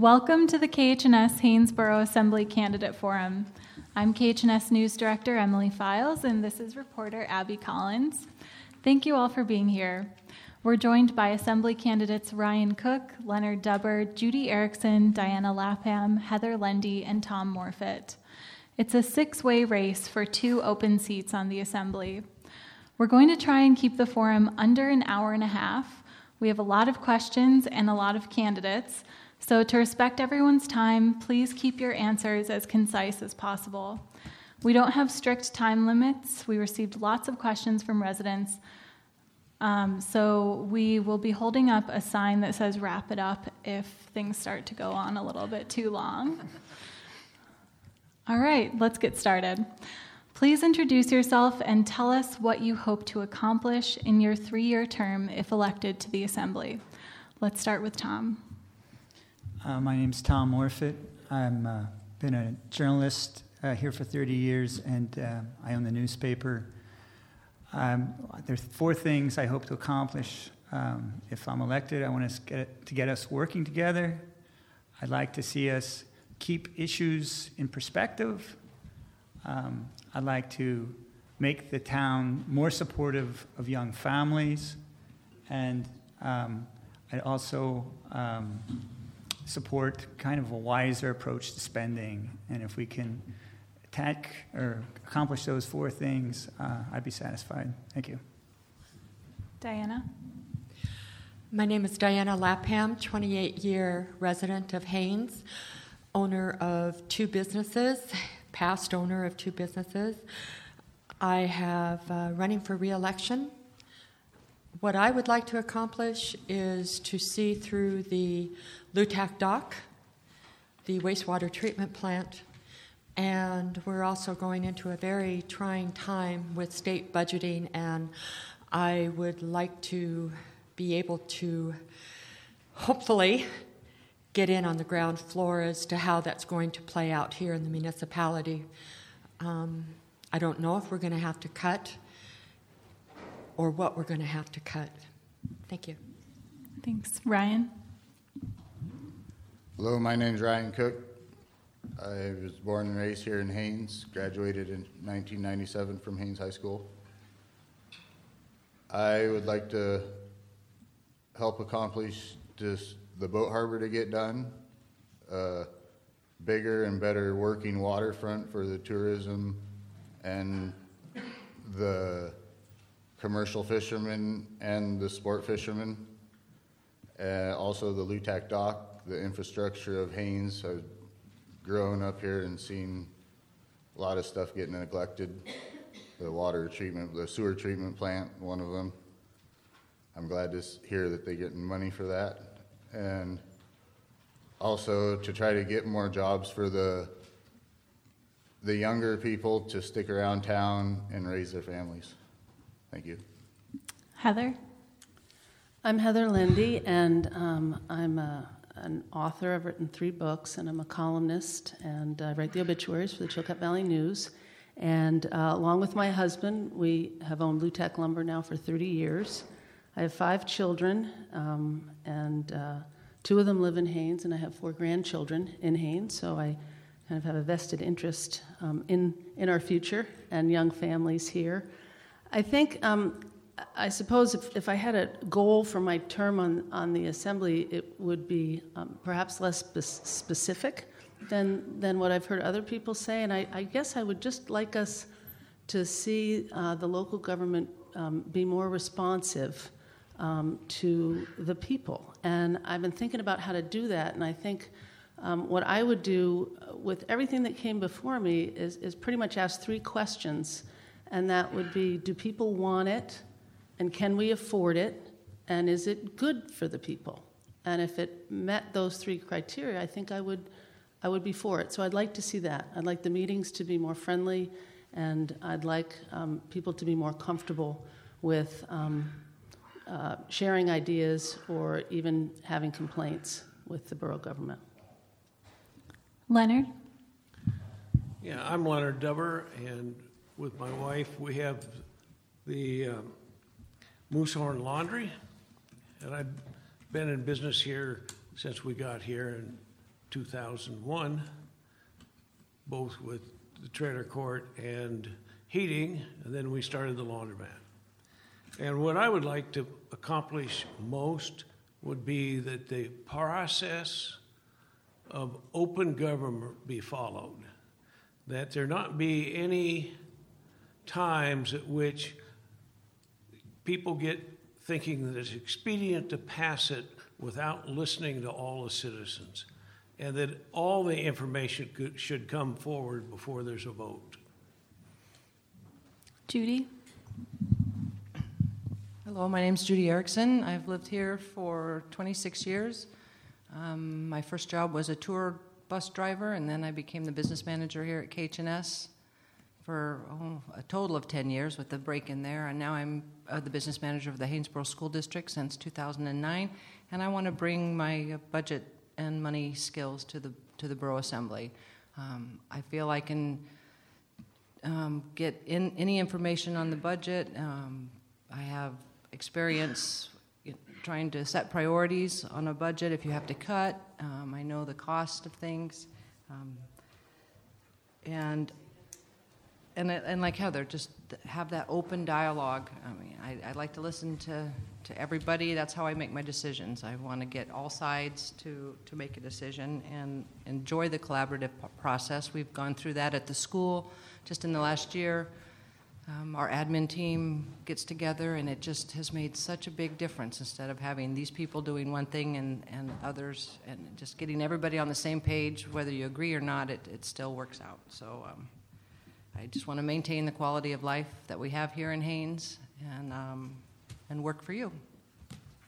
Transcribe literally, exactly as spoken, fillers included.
Welcome to the K H N S Haynesboro Assembly Candidate Forum. I'm K H N S News Director Emily Files, and this is reporter Abby Collins. Thank you all for being here. We're joined by Assembly candidates Ryan Cook, Leonard Dubber, Judy Erickson, Diana Lapham, Heather Lendy, and Tom Morfitt. It's a six-way race for two open seats on the Assembly. We're going to try and keep the forum under an hour and a half. We have a lot of questions and a lot of candidates, so to respect everyone's time, please keep your answers as concise as possible. We don't have strict time limits. We received lots of questions from residents, um, so we will be holding up a sign that says wrap it up if things start to go on a little bit too long. All right, let's get started. Please introduce yourself and tell us what you hope to accomplish in your three-year term if elected to the Assembly. Let's start with Tom. Uh, my name's Tom Morfitt. I've uh, been a journalist uh, here for thirty years, and uh, I own the newspaper. Um, there's four things I hope to accomplish um, if I'm elected. I want us get, to get us working together. I'd like to see us keep issues in perspective. Um, I'd like to make the town more supportive of young families, and um, I'd also um, support kind of a wiser approach to spending. And if we can attack or accomplish those four things, uh, I'd be satisfied. Thank you. Diana? My name is Diana Lapham, twenty-eight-year resident of Haines, owner of two businesses, past owner of two businesses. I have uh, running for re-election. What I would like to accomplish is to see through the Lutak dock, the wastewater treatment plant, and we're also going into a very trying time with state budgeting, and I would like to be able to hopefully get in on the ground floor as to how that's going to play out here in the municipality. Um, I don't know if we're going to have to cut or what we're going to have to cut. Thank you. Thanks. Ryan? Hello, my name is Ryan Cook. I was born and raised here in Haines, graduated in nineteen ninety-seven from Haines High School. I would like to help accomplish this, the boat harbor to get done, uh, bigger and better working waterfront for the tourism and the commercial fishermen and the sport fishermen. Uh, also the Lutak dock, the infrastructure of Haines. I've grown up here and seen a lot of stuff getting neglected. The water treatment, the sewer treatment plant, one of them. I'm glad to hear that they're getting money for that. And also to try to get more jobs for the the younger people to stick around town and raise their families. Thank you. Heather? I'm Heather Lendy, and um, I'm a, an author. I've written three books, and I'm a columnist, and I write the obituaries for the Chilkat Valley News. And uh, along with my husband, we have owned Lutak Lumber now for thirty years. I have five children, um, and uh, two of them live in Haines, and I have four grandchildren in Haines, so I kind of have a vested interest um, in, in our future and young families here. I think, um, I suppose if, if I had a goal for my term on, on the Assembly, it would be um, perhaps less spe- specific than, than what I've heard other people say, and I, I guess I would just like us to see uh, the local government um, be more responsive Um, to the people. And I've been thinking about how to do that, and I think um, what I would do with everything that came before me is, is pretty much ask three questions, and that would be, do people want it, and can we afford it, and is it good for the people? And if it met those three criteria, I think I would I would be for it. So I'd like to see that. I'd like the meetings to be more friendly, and I'd like um, people to be more comfortable with um, Uh, sharing ideas or even having complaints with the borough government. Leonard? Yeah, I'm Leonard Dubber, and with my wife, we have the um, Moosehorn Laundry, and I've been in business here since we got here, and two thousand one, both with the trailer court and heating, and then we started the laundromat. And what I would like to accomplish most would be that the process of open government be followed, that there not be any times at which people get thinking that it's expedient to pass it without listening to all the citizens, and that all the information could, should come forward before there's a vote. Judy? Hello, my name's Judy Erickson. I've lived here for twenty-six years. Um, my first job was a tour bus driver, and then I became the business manager here at K H N S for oh, a total of ten years with the break in there. And now I'm uh, the business manager of the Haynesboro School District since two thousand nine, and I want to bring my uh, budget and money skills to the to the Borough Assembly. Um, I feel I can um, get in any information on the budget. Um, I have experience trying to set priorities on a budget if you have to cut. Um, I know the cost of things. Um, and, and and like Heather, just have that open dialogue. I mean, I, I like to listen to, to everybody. That's how I make my decisions. I want to get all sides to, to make a decision and enjoy the collaborative p- process. We've gone through that at the school just in the last year. Um, our admin team gets together, and it just has made such a big difference instead of having these people doing one thing and, and others, and just getting everybody on the same page, whether you agree or not, it, it still works out. So um, I just want to maintain the quality of life that we have here in Haines and, um, and work for you.